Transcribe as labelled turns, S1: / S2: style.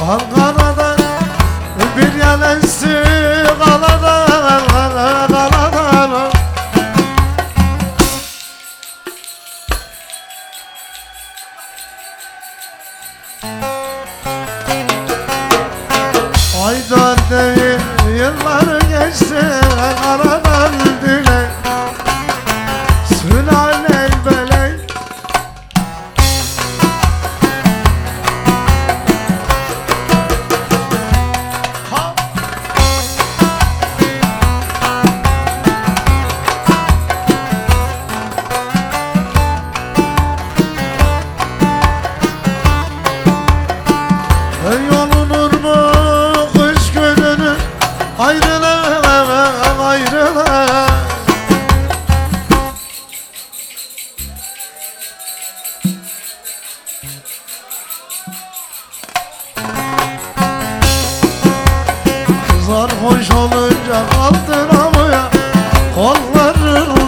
S1: Ankara'da bir yanesi kalada kalada. Aydan değil yıllar geçti aradan dile sülale belek. Yolunur mu kış gününü ayrıla ayrıla. Kızlar hoş olunca kaldıramıyor kollarını.